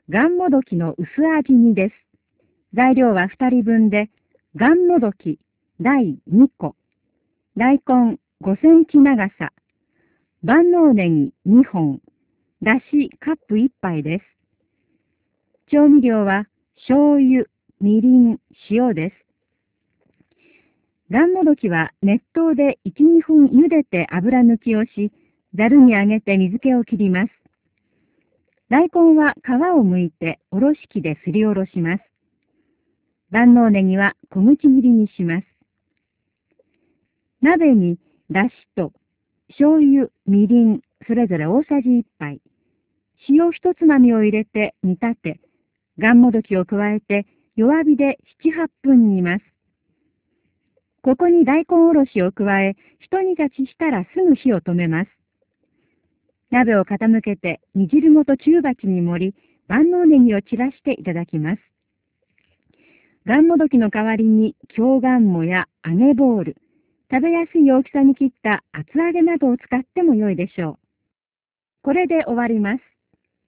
がんもどきの薄味煮です。材料は2人分で、がんもどき第2個、大根5センチ長さ、万能ネギ2本、だしカップ1杯です。調味料は醤油、みりん、塩です。がんもどきは熱湯で1、2分茹でて油抜きをし、ざるにあげて水気を切ります。大根は皮を剥いておろし器ですりおろします。万能ネギは小口切りにします。鍋にだしと醤油、みりん、それぞれ大さじ1杯、塩1つまみを入れて煮立て、がんもどきを加えて弱火で7、8分煮ます。ここに大根おろしを加え、一煮立ちしたらすぐ火を止めます。鍋を傾けて煮汁ごと中鉢に盛り、万能ネギを散らしていただきます。がんもどきの代わりに京がんもや揚げボール、食べやすい大きさに切った厚揚げなどを使っても良いでしょう。これで終わります。